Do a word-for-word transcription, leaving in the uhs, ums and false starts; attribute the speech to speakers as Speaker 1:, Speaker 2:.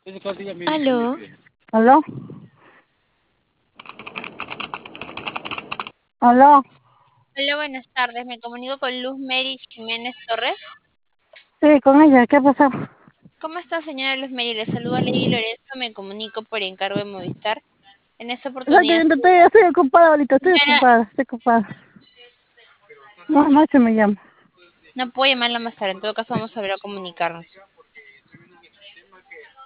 Speaker 1: Aló.
Speaker 2: ¿Aló? ¿Aló?
Speaker 1: Hola, buenas tardes. Me comunico con Luz Mary Jiménez Torres.
Speaker 2: Sí, con ella, ¿qué pasó?
Speaker 1: ¿Cómo está, señora Luz Mary? Le saluda Lady Lorenzo. Me comunico por encargo de Movistar. En esta
Speaker 2: Estoy,
Speaker 1: oportunidad,
Speaker 2: estoy, estoy ocupada ahorita, estoy
Speaker 1: señora,
Speaker 2: ocupada, estoy ocupada. No, no se me llama.
Speaker 1: no puedo llamarla más tarde. En todo caso, vamos a volver a comunicarnos.